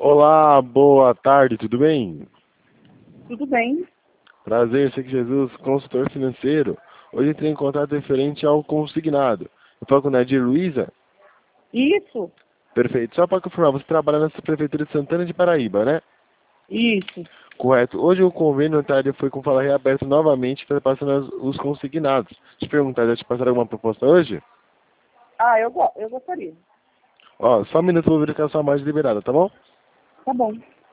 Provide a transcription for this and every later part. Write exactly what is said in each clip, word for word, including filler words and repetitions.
Olá, boa tarde, tudo bem? Tudo bem? Prazer, Senhor Jesus, consultor financeiro. Hoje entrei em contato referente ao consignado. Eu falo com a Nadir Luiza? Isso, Perfeito. Só para confirmar, você trabalha nessa prefeitura de Santana de Paraíba, né? isso. Correto. Hoje o convênio notário foi com fala reaberto novamente para passar as- os consignados. Te perguntar, já te passaram alguma proposta hoje? Ah, eu, go- eu gostaria. Ó, só um minuto, eu vou verificar sua margem liberada, tá bom? Tá bom.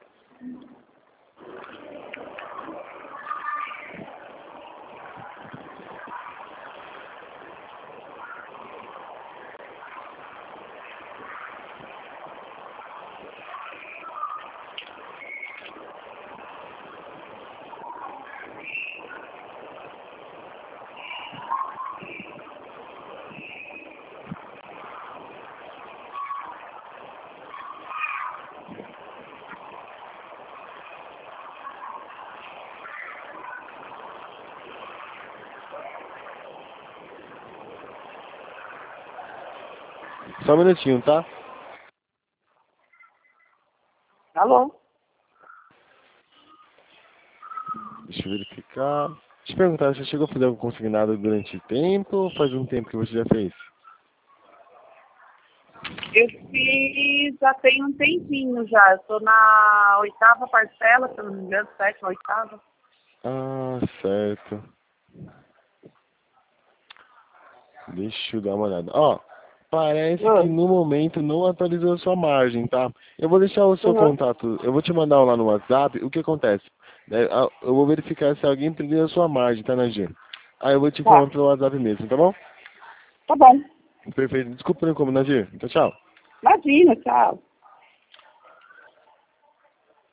Só um minutinho, tá? Alô? Deixa eu verificar. Te perguntar, você chegou a fazer algum consignado durante o tempo ou faz um tempo que você já fez? Eu fiz já tem um tempinho já. Eu tô na oitava parcela, se eu não me engano, sétima, oitava. Ah, certo. Deixa eu dar uma olhada. Ó, parece que Ah, no momento não atualizou a sua margem, tá? Eu vou deixar o seu uhum. contato, eu vou te mandar lá no WhatsApp. O que acontece? Né, a- Eu vou verificar se alguém perdeu a sua margem, tá, Nadir? Aí eu vou te informar Tá. pelo WhatsApp mesmo, tá bom? Tá bom. Perfeito. Desculpa, não como, Nadir. Tchau, tchau. Imagina, tchau.